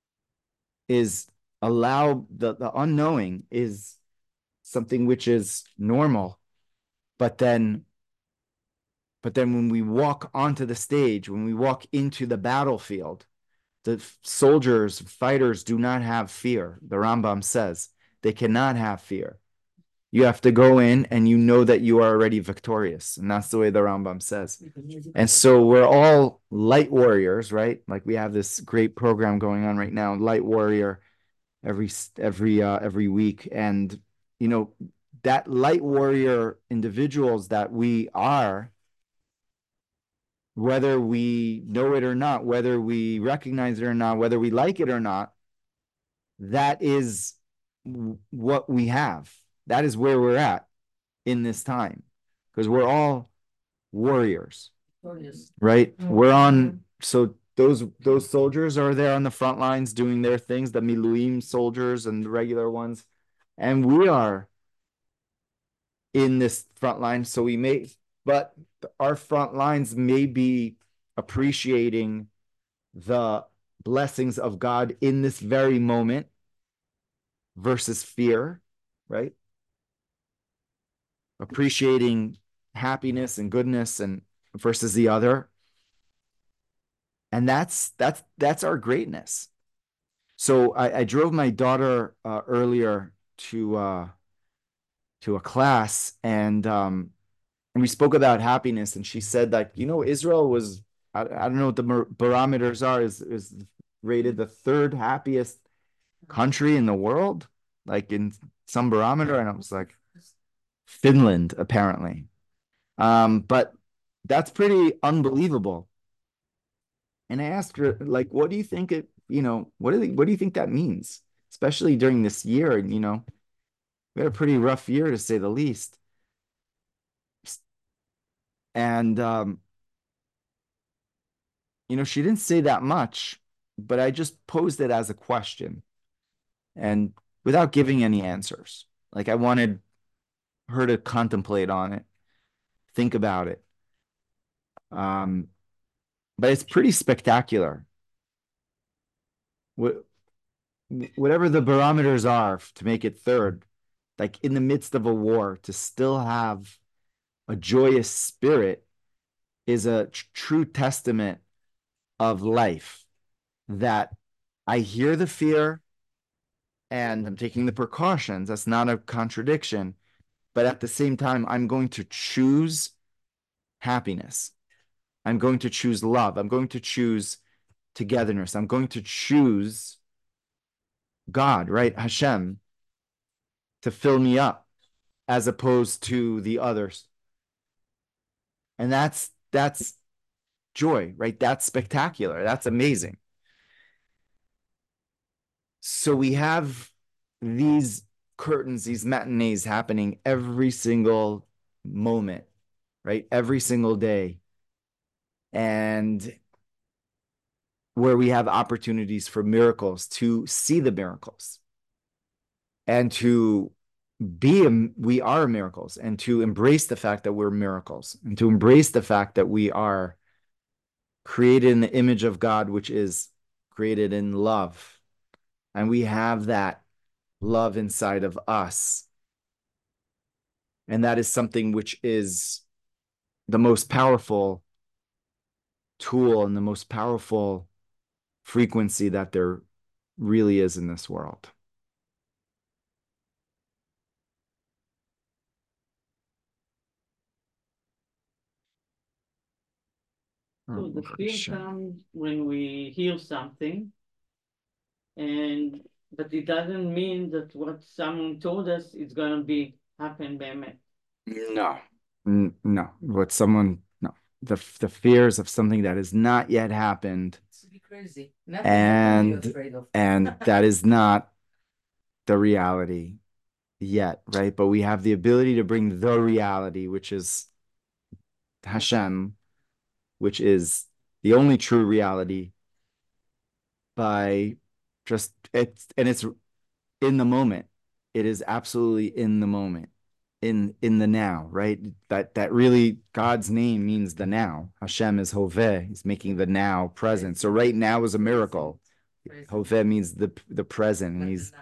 the unknowing is something which is normal, but then when we walk onto the stage, when we walk into the battlefield, the soldiers, fighters do not have fear. The Rambam says they cannot have fear. You have to go in and you know that you are already victorious. And that's the way the Rambam says. And so we're all light warriors, right? Like we have this great program going on right now, Light Warrior, every week. And, you know, that light warrior individuals that we are, whether we know it or not, whether we recognize it or not, whether we like it or not, that is what we have. That is where we're at in this time, because we're all warriors, right? We're on, so those soldiers are there on the front lines doing their things, the Miluim soldiers and the regular ones, and we are in this front line. So but our front lines may be appreciating the blessings of God in this very moment versus fear, right? Appreciating happiness and goodness and versus the other. And that's our greatness. So I drove my daughter earlier to a class, and we spoke about happiness, and she said that, you know, Israel was, I don't know what the barometers are, is rated the third happiest country in the world, like in some barometer, and it was like Finland, apparently. But that's pretty unbelievable. And I asked her, like, what do you think it, what do you think that means? Especially during this year, and we had a pretty rough year to say the least. And she didn't say that much, but I just posed it as a question and without giving any answers. Like I wanted her to contemplate on it, think about it. But it's pretty spectacular. Whatever the barometers are to make it third, like in the midst of a war, to still have a joyous spirit is a true testament of life. That I hear the fear and I'm taking the precautions. That's not a contradiction. But at the same time, I'm going to choose happiness. I'm going to choose love. I'm going to choose togetherness. I'm going to choose God, right? Hashem, to fill me up as opposed to the others. And that's joy, right? That's spectacular. That's amazing. So we have these curtains, these matinees happening every single moment, right? Every single day. And where we have opportunities for miracles, to see the miracles and to we are miracles, and to embrace the fact that we're miracles, and to embrace the fact that we are created in the image of God, which is created in love. And we have that love inside of us. And that is something which is the most powerful tool and the most powerful frequency that there really is in this world. So the fear comes when we hear something, but it doesn't mean that what someone told us is gonna be happen באמת. No, no. No. The fears of something that has not yet happened, It's be crazy. Nothing happened you're and afraid of. that is not the reality yet, right? But we have the ability to bring the reality, which is Hashem, which is the only true reality, by it's in the moment. It is absolutely in the moment, in the now, right? That really, God's name means the now. Hashem is Hoveh. He's making the now present. So right now is a miracle. Hoveh means the present. And he's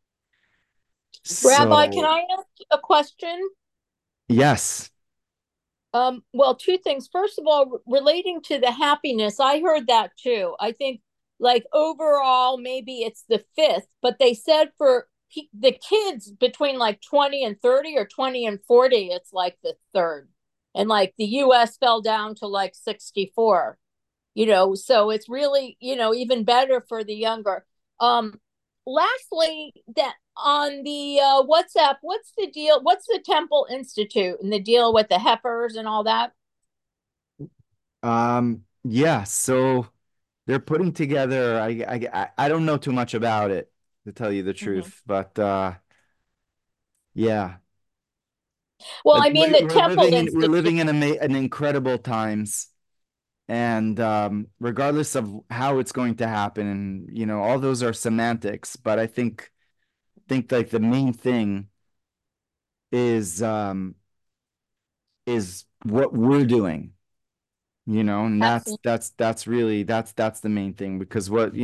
Rabbi, so, can I ask a question? yes. Well, two things. First of all, relating to the happiness, I heard that too. I think like overall, maybe it's the fifth, but they said for the kids between like 20 and 30 or 20 and 40, it's like the third. And like the US fell down to like 64, so it's really, even better for the younger. Lastly, that on the WhatsApp, what's the deal? What's the Temple Institute and the deal with the heifers and all that? Yeah, so they're putting together, I don't know too much about it, to tell you the truth, but yeah. Well, I mean, the We're Temple living Institute. in an incredible times, and regardless of how it's going to happen, and all those are semantics, but I think like the main thing is what we're doing, and Absolutely. that's really that's the main thing, because what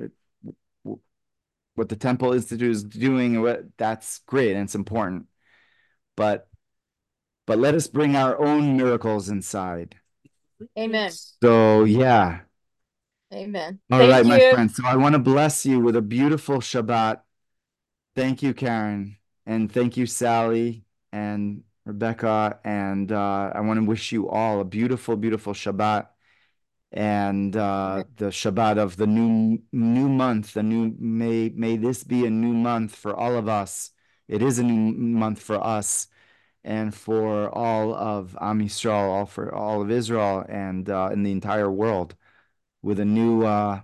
what the Temple Institute is doing, that's great and it's important, but let us bring our own miracles inside. Amen. So yeah. Amen. All Thank right, my you. friend. So I want to bless you with a beautiful Shabbat. Thank you, Karen, and thank you, Sally and Rebecca, and I want to wish you all a beautiful, beautiful Shabbat, and the Shabbat of the new month, the new may this be a new month for all of us. it is a new month for us and for all of Am Yisrael, for all of Israel, and in the entire world, with a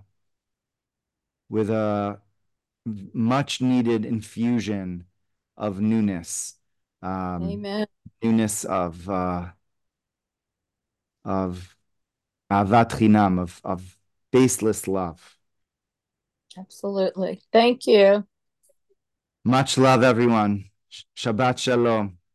much needed infusion of newness, Amen. newness of avat chinam, of baseless love. Absolutely. Thank you. Much love, everyone. Shabbat shalom.